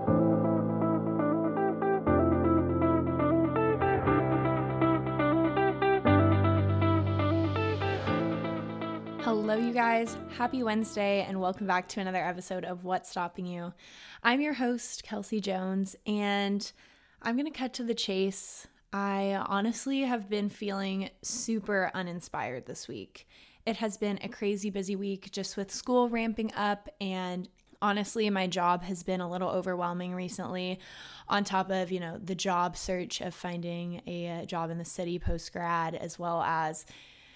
Hello, you guys. Happy Wednesday, and welcome back to another episode of What's Stopping You. I'm your host, Kelsey Jones, and I'm going to cut to the chase. I honestly have been feeling super uninspired this week. It has been a crazy busy week just with school ramping up, and honestly, my job has been a little overwhelming recently on top of, the job search of finding a job in the city post-grad, as well as,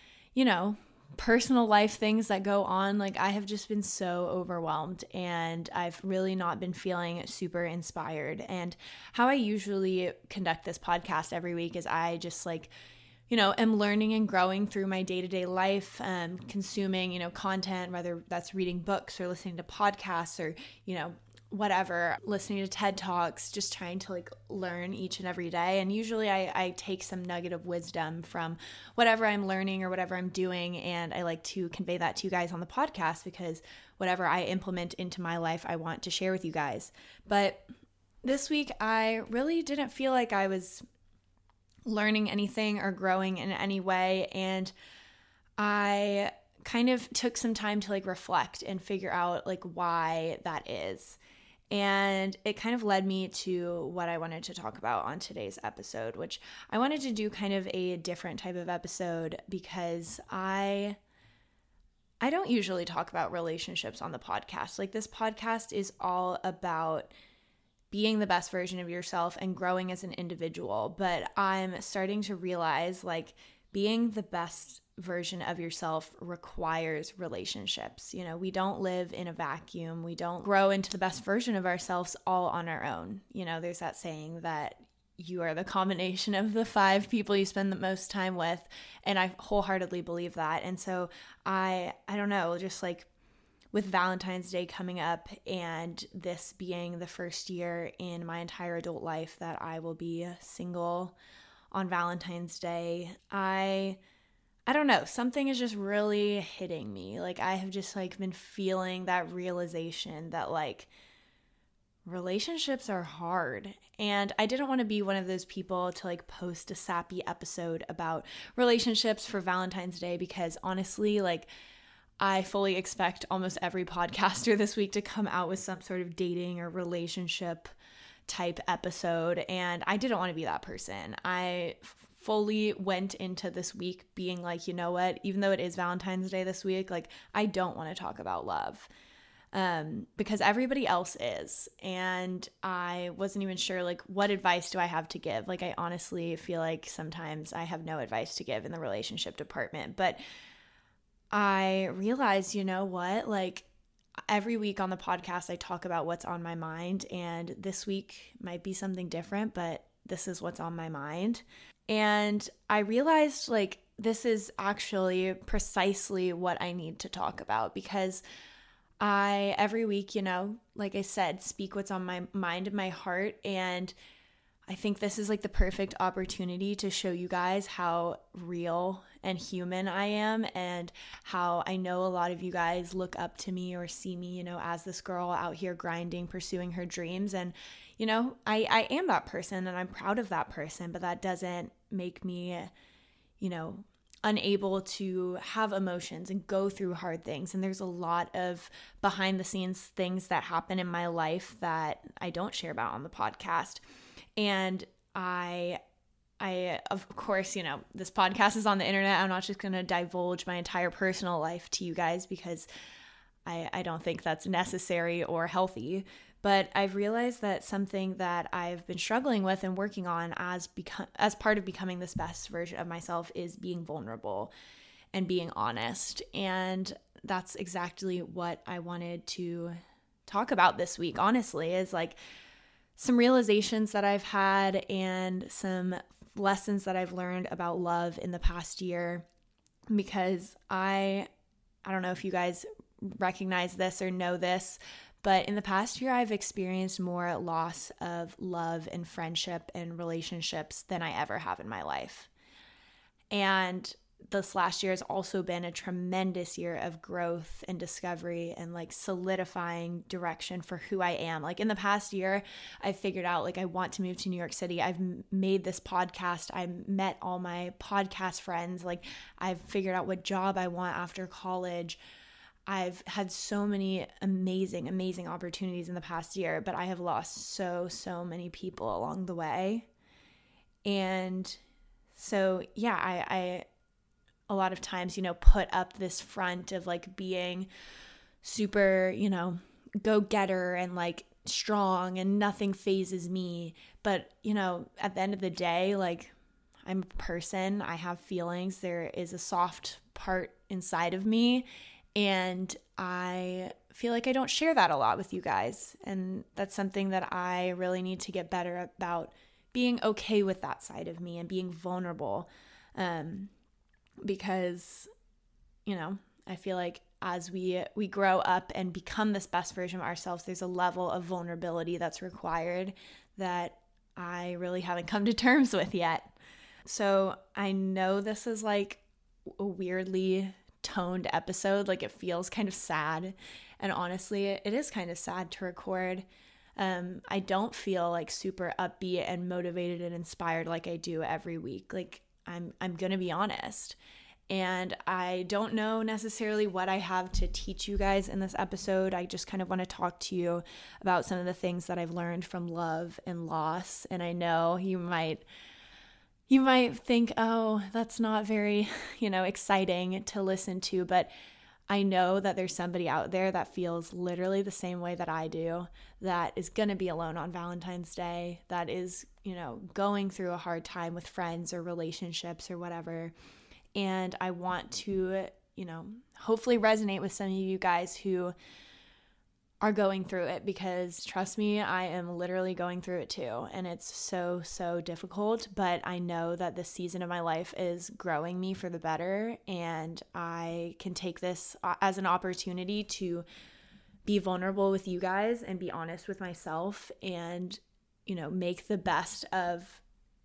personal life things that go on. Like, I have just been so overwhelmed, and I've really not been feeling super inspired. And how I usually conduct this podcast every week is I just am learning and growing through my day-to-day life, consuming, content, whether that's reading books or listening to podcasts or, whatever, listening to TED Talks, just trying to learn each and every day. And usually I take some nugget of wisdom from whatever I'm learning or whatever I'm doing, and I like to convey that to you guys on the podcast, because whatever I implement into my life, I want to share with you guys. But this week, I really didn't feel like I was learning anything or growing in any way, and I kind of took some time to reflect and figure out why that is. And it kind of led me to what I wanted to talk about on today's episode, which I wanted to do kind of a different type of episode, because I don't usually talk about relationships on the podcast. This podcast is all about being the best version of yourself and growing as an individual. But I'm starting to realize being the best version of yourself requires relationships. We don't live in a vacuum. We don't grow into the best version of ourselves all on our own. There's that saying that you are the combination of the 5 people you spend the most time with. And I wholeheartedly believe that. And so I don't know, just with Valentine's Day coming up, and this being the first year in my entire adult life that I will be single on Valentine's Day, I don't know, something is just really hitting me. I have just been feeling that realization that relationships are hard. And I didn't want to be one of those people to post a sappy episode about relationships for Valentine's Day, because honestly, I fully expect almost every podcaster this week to come out with some sort of dating or relationship type episode, and I didn't want to be that person. I fully went into this week being you know what, even though it is Valentine's Day this week, I don't want to talk about love, because everybody else is, and I wasn't even sure what advice do I have to give. I honestly feel like sometimes I have no advice to give in the relationship department, but I realized, you know what, every week on the podcast I talk about what's on my mind, and this week might be something different, but this is what's on my mind. And I realized this is actually precisely what I need to talk about, because I every week, like I said, speak what's on my mind and my heart, and I think this is the perfect opportunity to show you guys how real and human I am, and how I know a lot of you guys look up to me or see me, as this girl out here grinding, pursuing her dreams. And, I am that person, and I'm proud of that person, but that doesn't make me, unable to have emotions and go through hard things. And there's a lot of behind the scenes things that happen in my life that I don't share about on the podcast. And I of course, this podcast is on the internet. I'm not just going to divulge my entire personal life to you guys, because I don't think that's necessary or healthy. But I've realized that something that I've been struggling with and working on as part of becoming this best version of myself is being vulnerable and being honest. And that's exactly what I wanted to talk about this week, honestly, is some realizations that I've had and some lessons that I've learned about love in the past year, because I don't know if you guys recognize this or know this, but in the past year, I've experienced more loss of love and friendship and relationships than I ever have in my life. And this last year has also been a tremendous year of growth and discovery and like solidifying direction for who I am. Like in the past year, I figured out like I want to move to New York City. I've made this podcast. I met all my podcast friends. Like I've figured out what job I want after college. I've had so many amazing, amazing opportunities in the past year, but I have lost so many people along the way. And so, yeah, I a lot of times, put up this front of like being super, go-getter and like strong and nothing phases me. But, at the end of the day, like I'm a person, I have feelings, there is a soft part inside of me. And I feel like I don't share that a lot with you guys. And that's something that I really need to get better about, being okay with that side of me and being vulnerable. Because, I feel like as we grow up and become this best version of ourselves, there's a level of vulnerability that's required that I really haven't come to terms with yet. So I know this is like a weirdly toned episode. Like it feels kind of sad. And honestly, it is kind of sad to record. I don't feel like super upbeat and motivated and inspired like I do every week. Like I'm going to be honest. And I don't know necessarily what I have to teach you guys in this episode. I just kind of want to talk to you about some of the things that I've learned from love and loss. And I know you might think, oh, that's not very, exciting to listen to, but I know that there's somebody out there that feels literally the same way that I do, that is going to be alone on Valentine's Day, that is, going through a hard time with friends or relationships or whatever. And I want to, hopefully resonate with some of you guys who are going through it, because trust me, I am literally going through it too. And it's so difficult, but I know that this season of my life is growing me for the better. And I can take this as an opportunity to be vulnerable with you guys and be honest with myself and, make the best of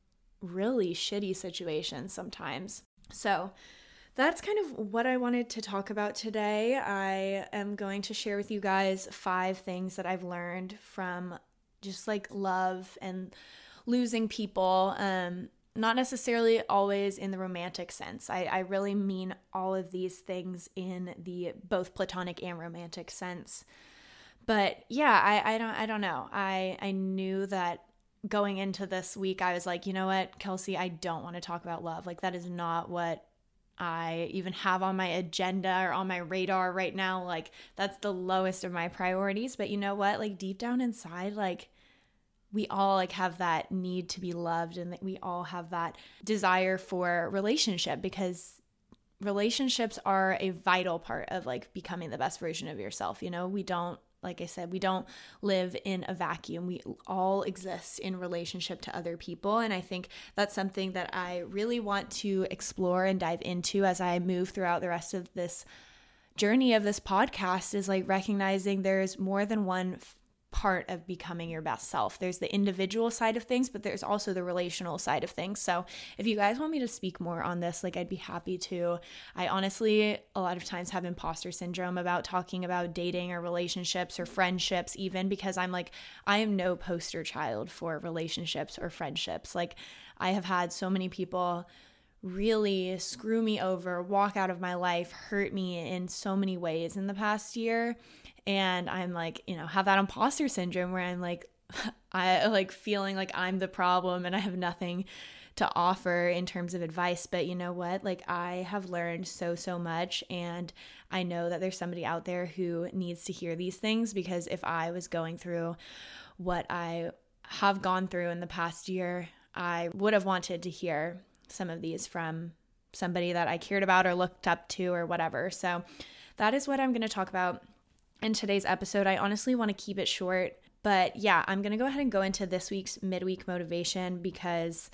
really shitty situations sometimes. So that's kind of what I wanted to talk about today. I am going to share with you guys 5 things that I've learned from just like love and losing people. Not necessarily always in the romantic sense. I really mean all of these things in the both platonic and romantic sense. But yeah, I don't know. I knew that going into this week, I was like, you know what, Kelsey, I don't want to talk about love. Like that is not what I even have on my agenda or on my radar right now. Like that's the lowest of my priorities. But you know what? Like deep down inside, like we all like have that need to be loved, and that we all have that desire for relationship, because relationships are a vital part of like becoming the best version of yourself. We don't, like I said, we don't live in a vacuum. We all exist in relationship to other people. And I think that's something that I really want to explore and dive into as I move throughout the rest of this journey of this podcast, is like recognizing there's more than one part of becoming your best self. There's the individual side of things, but there's also the relational side of things. So if you guys want me to speak more on this, like I'd be happy to. I honestly, a lot of times have imposter syndrome about talking about dating or relationships or friendships, even because I'm like, I am no poster child for relationships or friendships. Like I have had so many people really screw me over, walk out of my life, hurt me in so many ways in the past year. And I'm like, have that imposter syndrome where I'm like, I like feeling like I'm the problem and I have nothing to offer in terms of advice. But you know what? Like I have learned so much, and I know that there's somebody out there who needs to hear these things, because if I was going through what I have gone through in the past year, I would have wanted to hear some of these from somebody that I cared about or looked up to or whatever. So that is what I'm going to talk about in today's episode. I honestly want to keep it short, but yeah, I'm going to go ahead and go into this week's midweek motivation, because,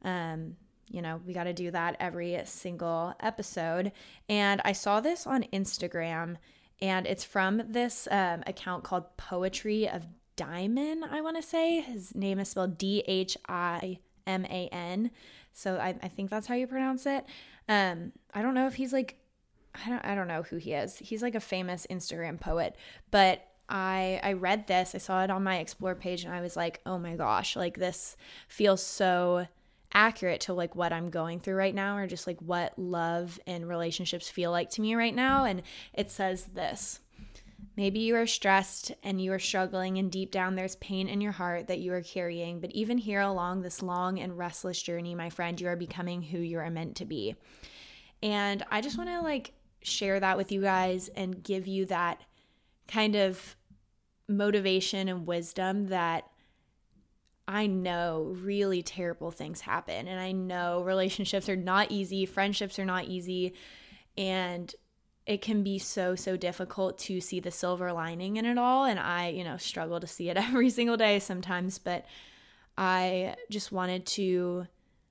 we got to do that every single episode. And I saw this on Instagram, and it's from this account called Poetry of Diamond, I want to say. His name is spelled Dhiman. So I think that's how you pronounce it. I don't know if he's like, I don't know who he is. He's like a famous Instagram poet, but I read this, I saw it on my Explore page, and I was like, oh my gosh, like this feels so accurate to like what I'm going through right now, or just like what love and relationships feel like to me right now. And it says this: maybe you are stressed and you are struggling, and deep down there's pain in your heart that you are carrying. But even here along this long and restless journey, my friend, you are becoming who you are meant to be. And I just want to like share that with you guys and give you that kind of motivation and wisdom that I know really terrible things happen. And I know relationships are not easy, friendships are not easy, and it can be so difficult to see the silver lining in it all. And I, struggle to see it every single day sometimes, but I just wanted to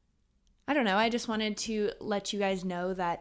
let you guys know that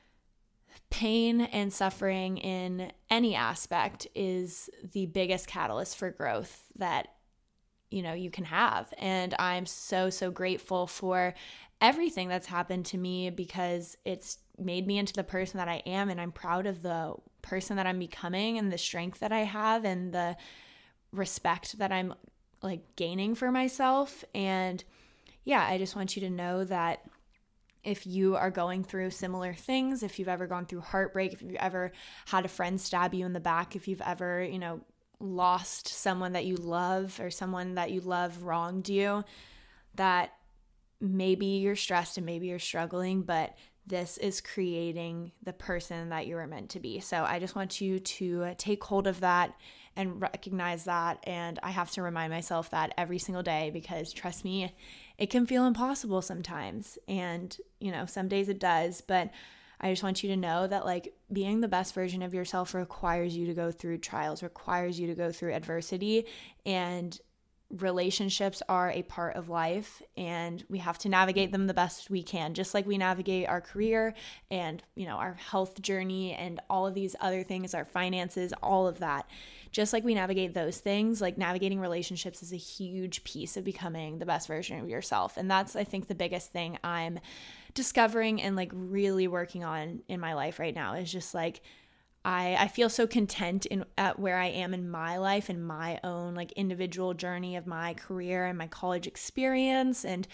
pain and suffering in any aspect is the biggest catalyst for growth that you can have. And I'm so grateful for everything that's happened to me, because it's made me into the person that I am, and I'm proud of the person that I'm becoming, and the strength that I have, and the respect that I'm like gaining for myself. And yeah, I just want you to know that if you are going through similar things, if you've ever gone through heartbreak, if you've ever had a friend stab you in the back, if you've ever, lost someone that you love, or someone that you love wronged you, that maybe you're stressed and maybe you're struggling, but this is creating the person that you were meant to be. So I just want you to take hold of that and recognize that. And I have to remind myself that every single day, because trust me, it can feel impossible sometimes. And, some days it does, but I just want you to know that like being the best version of yourself requires you to go through trials, requires you to go through adversity, and relationships are a part of life, and we have to navigate them the best we can, just like we navigate our career and, our health journey and all of these other things, our finances, all of that. Just like we navigate those things, like navigating relationships is a huge piece of becoming the best version of yourself. And that's, I think, the biggest thing I'm discovering and like really working on in my life right now, is just like I feel so content at where I am in my life and my own like individual journey of my career and my college experience and,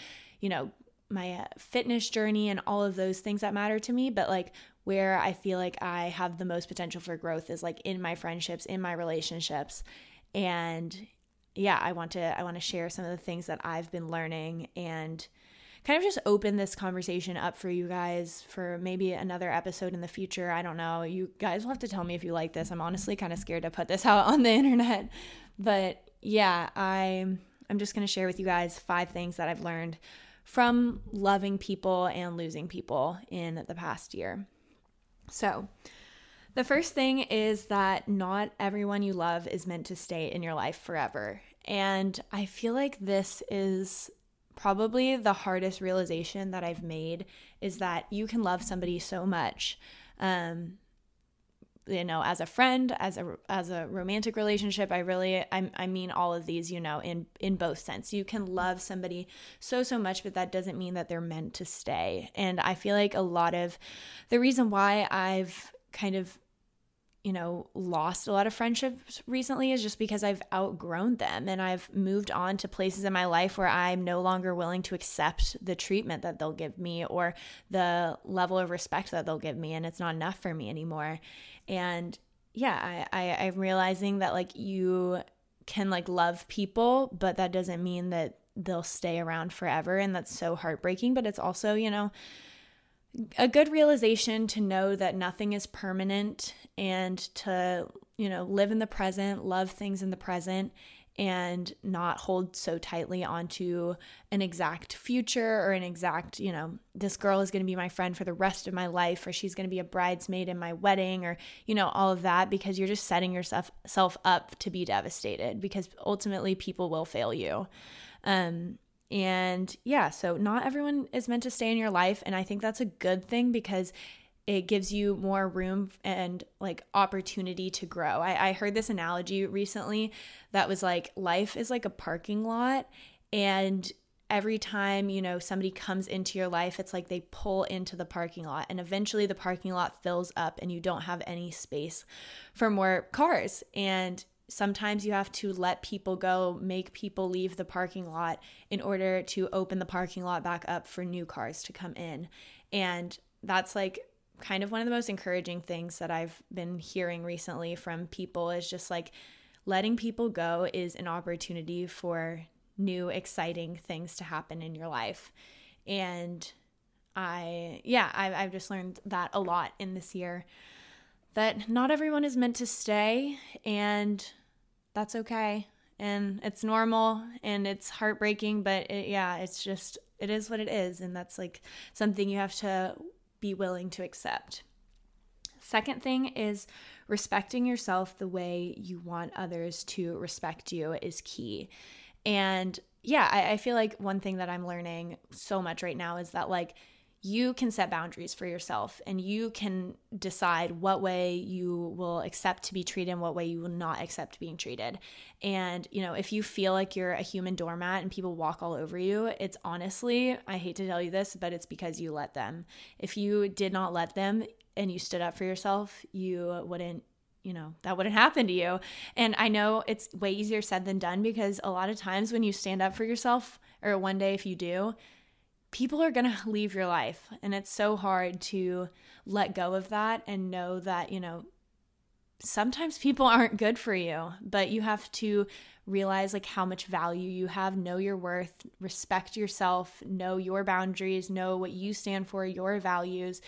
my fitness journey and all of those things that matter to me. But like where I feel like I have the most potential for growth is like in my friendships, in my relationships. And yeah, I want to share some of the things that I've been learning and kind of just open this conversation up for you guys for maybe another episode in the future. I don't know. You guys will have to tell me if you like this. I'm honestly kind of scared to put this out on the internet. But yeah, I'm just going to share with you guys 5 things that I've learned from loving people and losing people in the past year. So the first thing is that not everyone you love is meant to stay in your life forever. And I feel like this is probably the hardest realization that I've made, is that you can love somebody so much, as a friend, as a romantic relationship. I mean all of these, in both sense. You can love somebody so much, but that doesn't mean that they're meant to stay. And I feel like a lot of the reason why I've kind of lost a lot of friendships recently is just because I've outgrown them, and I've moved on to places in my life where I'm no longer willing to accept the treatment that they'll give me or the level of respect that they'll give me, and it's not enough for me anymore. And yeah, I'm realizing that like you can like love people, but that doesn't mean that they'll stay around forever, and that's so heartbreaking. But it's also, a good realization to know that nothing is permanent, and to, live in the present, love things in the present, and not hold so tightly onto an exact future or an exact, this girl is going to be my friend for the rest of my life, or she's going to be a bridesmaid in my wedding, or, all of that, because you're just setting yourself up to be devastated, because ultimately people will fail you. And yeah, so not everyone is meant to stay in your life. And I think that's a good thing, because it gives you more room and like opportunity to grow. I heard this analogy recently that was like, life is like a parking lot, and every time, somebody comes into your life, it's like they pull into the parking lot, and eventually the parking lot fills up and you don't have any space for more cars. And sometimes you have to let people go, make people leave the parking lot in order to open the parking lot back up for new cars to come in. And that's like kind of one of the most encouraging things that I've been hearing recently from people, is just like letting people go is an opportunity for new, exciting things to happen in your life. And I've just learned that a lot in this year, that not everyone is meant to stay, and that's okay. And it's normal and it's heartbreaking, but it is what it is. And that's like something you have to be willing to accept. Second thing is respecting yourself the way you want others to respect you is key. And I feel like one thing that I'm learning so much right now is that like you can set boundaries for yourself, and you can decide what way you will accept to be treated and what way you will not accept being treated. And, if you feel like you're a human doormat and people walk all over you, it's honestly, I hate to tell you this, but it's because you let them. If you did not let them and you stood up for yourself, you wouldn't, that wouldn't happen to you. And I know it's way easier said than done, because a lot of times when you stand up for yourself, or one day if you do, people are going to leave your life. And it's so hard to let go of that and know that, sometimes people aren't good for you, but you have to realize like how much value you have, know your worth, respect yourself, know your boundaries, know what you stand for, your values.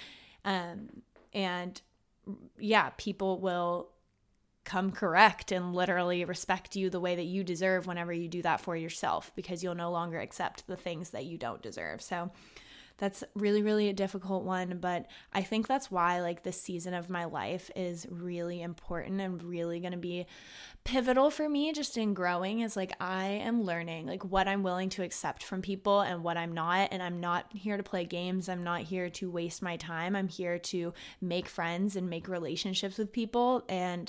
People will come correct and literally respect you the way that you deserve whenever you do that for yourself, because you'll no longer accept the things that you don't deserve. So that's really, really a difficult one, but I think that's why like this season of my life is really important and really going to be pivotal for me just in growing, is like I am learning like what I'm willing to accept from people and what I'm not. And I'm not here to play games. I'm not here to waste my time. I'm here to make friends and make relationships with people and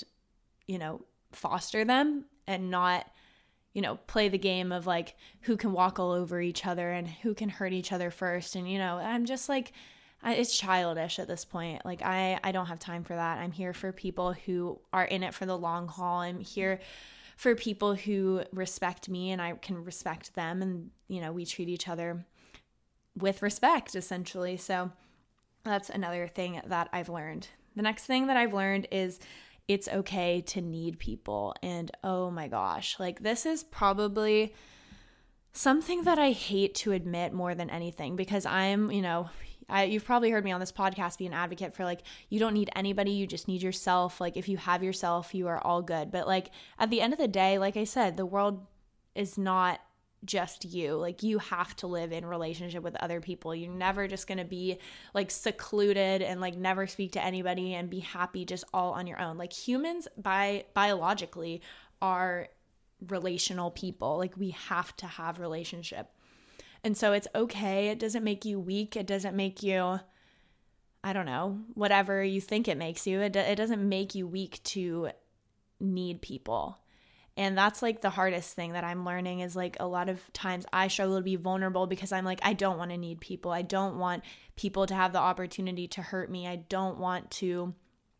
foster them, and not, play the game of like who can walk all over each other and who can hurt each other first. And, I'm just like, it's childish at this point. Like I don't have time for that. I'm here for people who are in it for the long haul. I'm here for people who respect me and I can respect them. And, we treat each other with respect, essentially. So that's another thing that I've learned. The next thing that I've learned is it's okay to need people. And oh my gosh, like this is probably something that I hate to admit more than anything, because I'm, you've probably heard me on this podcast be an advocate for like, you don't need anybody, you just need yourself. Like if you have yourself, you are all good. But like at the end of the day, like I said, the world is not just you. Like you have to live in relationship with other people. You're never just going to be like secluded and like never speak to anybody and be happy just all on your own. Like humans biologically are relational people. Like we have to have relationship. And so it's okay. It doesn't make you weak. It doesn't make you, I don't know, whatever you think it makes you. It doesn't make you weak to need people. And that's like the hardest thing that I'm learning, is like a lot of times I struggle to be vulnerable because I'm like, I don't want to need people. I don't want people to have the opportunity to hurt me. I don't want to,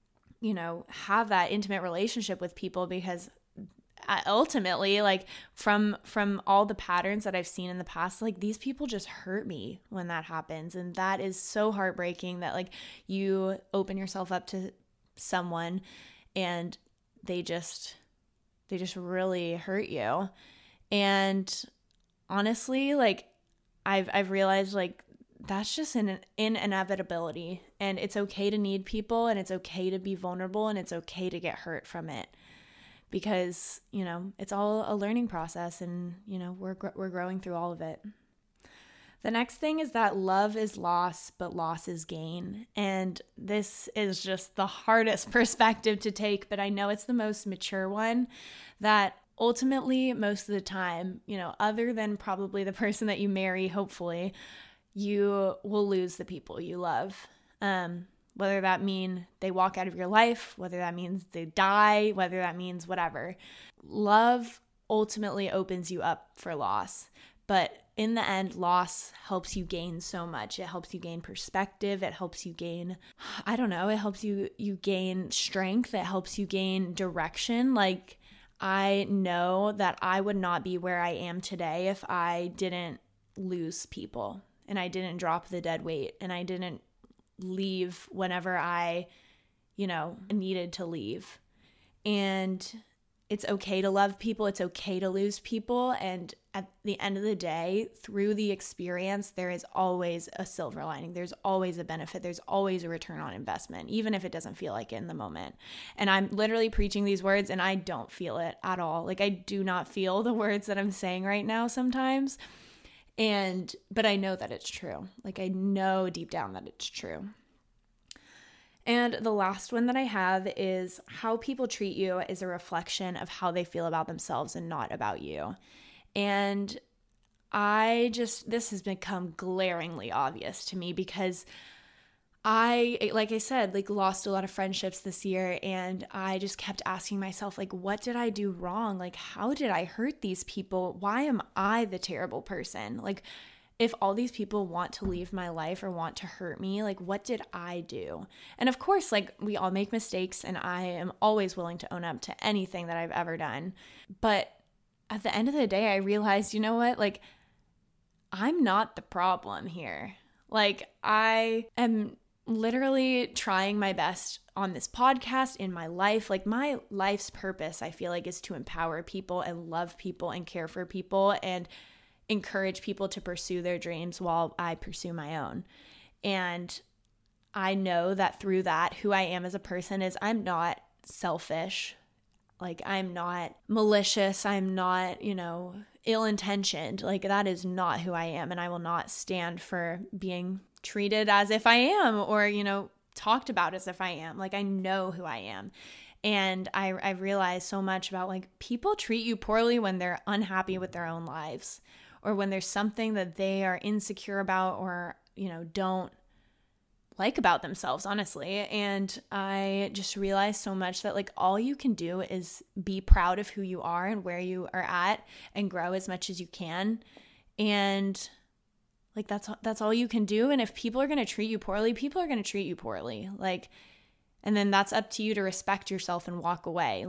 have that intimate relationship with people, because ultimately, like from all the patterns that I've seen in the past, like these people just hurt me when that happens. And that is so heartbreaking, that like you open yourself up to someone and they just really hurt you. And honestly, like I've realized like that's just an inevitability, and it's okay to need people, and it's okay to be vulnerable, and it's okay to get hurt from it, because, it's all a learning process, and, we're growing through all of it. The next thing is that love is loss, but loss is gain. And this is just the hardest perspective to take, but I know it's the most mature one, that ultimately most of the time, other than probably the person that you marry, hopefully, you will lose the people you love. Whether that mean they walk out of your life, whether that means they die, whether that means whatever. Love ultimately opens you up for loss. But in the end, loss helps you gain so much. It helps you gain perspective. It helps you gain, I don't know, it helps you gain strength. It helps you gain direction. Like, I know that I would not be where I am today if I didn't lose people and I didn't drop the dead weight and I didn't leave whenever I, needed to leave. And it's okay to love people. It's okay to lose people. And at the end of the day, through the experience, there is always a silver lining. There's always a benefit. There's always a return on investment, even if it doesn't feel like it in the moment. And I'm literally preaching these words and I don't feel it at all. Like, I do not feel the words that I'm saying right now sometimes. But I know that it's true. Like, I know deep down that it's true. And the last one that I have is how people treat you is a reflection of how they feel about themselves and not about you. And this has become glaringly obvious to me because like I said, lost a lot of friendships this year, and I just kept asking myself, what did I do wrong? How did I hurt these people? Why am I the terrible person? If all these people want to leave my life or want to hurt me, what did I do? And of course, we all make mistakes, and I am always willing to own up to anything that I've ever done. But at the end of the day, I realized, you know what? I'm not the problem here. I am literally trying my best on this podcast, in my life. My life's purpose, I feel is to empower people and love people and care for people and encourage people to pursue their dreams while I pursue my own. And I know that through that, who I am as a person is I'm not selfish. I'm not malicious. I'm not, ill-intentioned. That is not who I am. And I will not stand for being treated as if I am or, talked about as if I am. I know who I am. And I realize so much about people treat you poorly when they're unhappy with their own lives, or when there's something that they are insecure about or, don't like about themselves, honestly. And I just realized so much that all you can do is be proud of who you are and where you are at and grow as much as you can. And that's all you can do. And if people are going to treat you poorly, people are going to treat you poorly. And then that's up to you to respect yourself and walk away.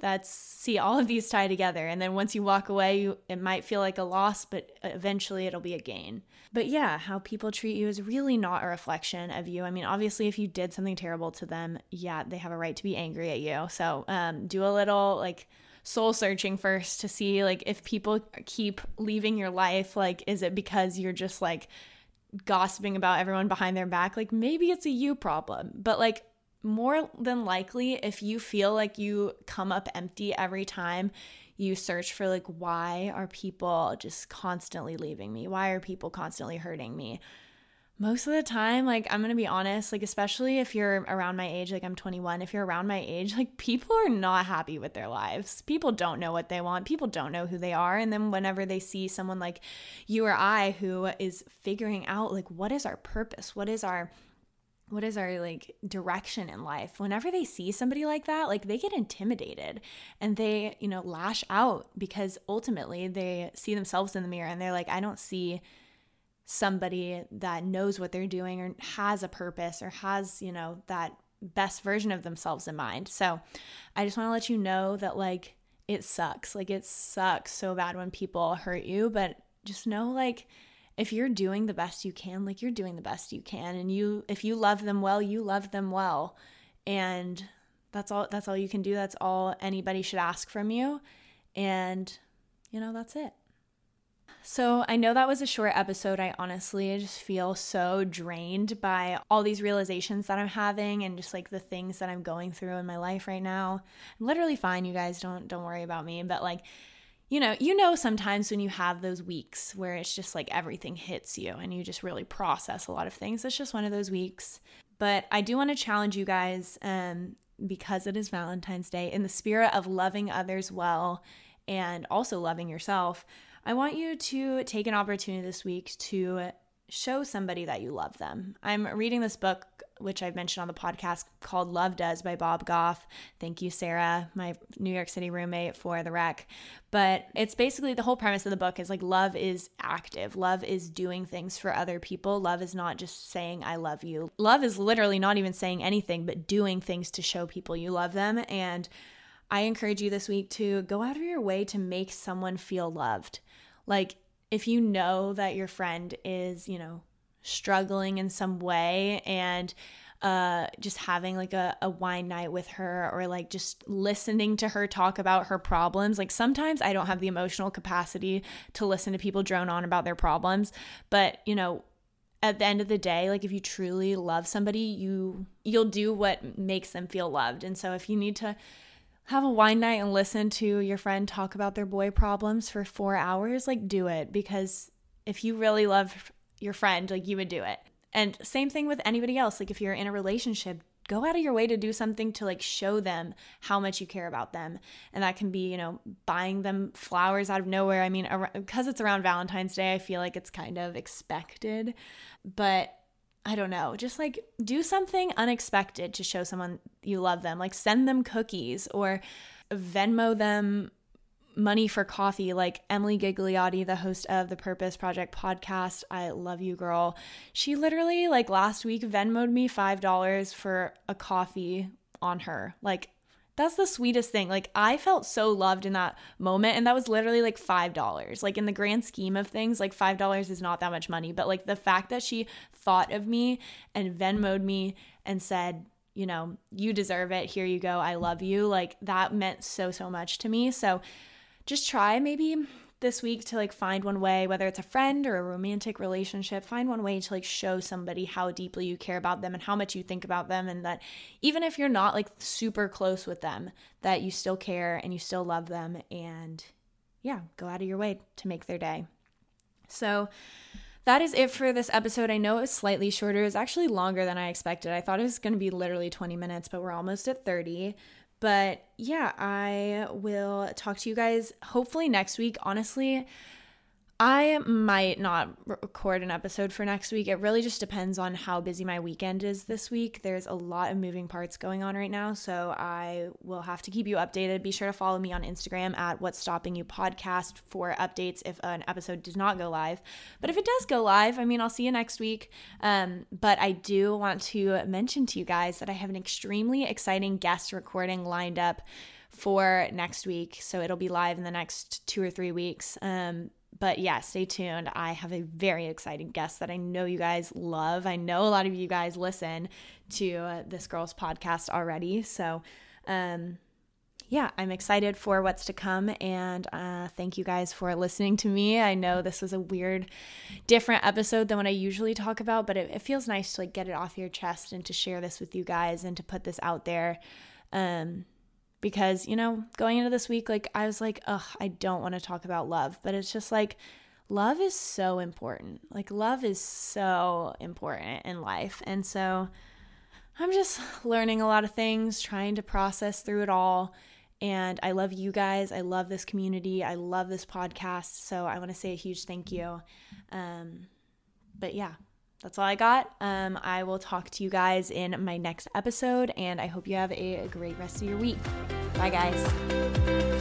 All of these tie together. And then once you walk away, it might feel like a loss, but eventually it'll be a gain. But yeah, how people treat you is really not a reflection of you. I mean, obviously, if you did something terrible to them, yeah, they have a right to be angry at you. So do a little soul searching first to see if people keep leaving your life, is it because you're just gossiping about everyone behind their back? Maybe it's a you problem. But more than likely, if you feel you come up empty every time you search for why are people just constantly leaving me? Why are people constantly hurting me? Most of the time, I'm going to be honest, especially if you're around my age, I'm 21, if you're around my age, people are not happy with their lives. People don't know what they want. People don't know who they are. And then whenever they see someone like you or I who is figuring out what is our purpose? What is our direction in life? Whenever they see somebody like that, they get intimidated and they, lash out because ultimately they see themselves in the mirror and they're I don't see somebody that knows what they're doing or has a purpose or has, that best version of themselves in mind. So I just want to let you know that it sucks. It sucks so bad when people hurt you, but just know if you're doing the best you can, you're doing the best you can. And if you love them well, you love them well. And that's all you can do. That's all anybody should ask from you. And, that's it. So I know that was a short episode. I honestly just feel so drained by all these realizations that I'm having and just the things that I'm going through in my life right now. I'm literally fine, you guys. Don't worry about me. But you know, sometimes when you have those weeks where it's just everything hits you and you just really process a lot of things, it's just one of those weeks. But I do want to challenge you guys because it is Valentine's Day, in the spirit of loving others well and also loving yourself. I want you to take an opportunity this week to show somebody that you love them. I'm reading this book, which I've mentioned on the podcast, called Love Does by Bob Goff. Thank you, Sarah, my New York City roommate, for the rec. But it's basically, the whole premise of the book is like, love is active. Love is doing things for other people. Love is not just saying, I love you. Love is literally not even saying anything, but doing things to show people you love them. And I encourage you this week to go out of your way to make someone feel loved. Like, if you know that your friend is, struggling in some way, and just having like a wine night with her, or like just listening to her talk about her problems. Like, sometimes I don't have the emotional capacity to listen to people drone on about their problems, but at the end of the day, like, if you truly love somebody, you'll do what makes them feel loved. And so if you need to have a wine night and listen to your friend talk about their boy problems for 4 hours, like, do it. Because if you really love your friend, like, you would do it. And same thing with anybody else. Like, if you're in a relationship, go out of your way to do something to like show them how much you care about them. And that can be, buying them flowers out of nowhere. I mean, because it's around Valentine's Day, I feel like it's kind of expected, but I don't know, just like do something unexpected to show someone you love them. Like, send them cookies or Venmo them money for coffee. Like Emily Gigliotti, the host of the Purpose Project podcast, I love you, girl. She literally, like, last week Venmo'd me $5 for a coffee on her. Like, that's the sweetest thing. Like, I felt so loved in that moment, and that was literally like $5. Like, in the grand scheme of things, like $5 is not that much money, but like the fact that she thought of me and Venmo'd me and said, you deserve it, here you go, I love you, like, that meant so much to me. So just try maybe this week to like find one way, whether it's a friend or a romantic relationship, find one way to like show somebody how deeply you care about them and how much you think about them, and that even if you're not like super close with them, that you still care and you still love them. And yeah, go out of your way to make their day. So that is it for this episode. I know it was slightly shorter. It was actually longer than I expected. I thought it was going to be literally 20 minutes, but we're almost at 30. But yeah, I will talk to you guys hopefully next week. Honestly, I might not record an episode for next week. It really just depends on how busy my weekend is this week. There's a lot of moving parts going on right now, so I will have to keep you updated. Be sure to follow me on Instagram at What's Stopping You Podcast for updates if an episode does not go live. But if it does go live, I'll see you next week. But I do want to mention to you guys that I have an extremely exciting guest recording lined up for next week. So it'll be live in the next 2 or 3 weeks. But yeah, stay tuned. I have a very exciting guest that I know you guys love. I know a lot of you guys listen to this girl's podcast already. So yeah, I'm excited for what's to come. And thank you guys for listening to me. I know this was a weird, different episode than what I usually talk about, but it feels nice to like get it off your chest and to share this with you guys and to put this out there. Because, going into this week, like, I was like, I don't want to talk about love, but it's just like, love is so important. Like, love is so important in life. And so I'm just learning a lot of things, trying to process through it all. And I love you guys. I love this community. I love this podcast. So I want to say a huge thank you. But yeah. That's all I got. I will talk to you guys in my next episode, and I hope you have a great rest of your week. Bye, guys.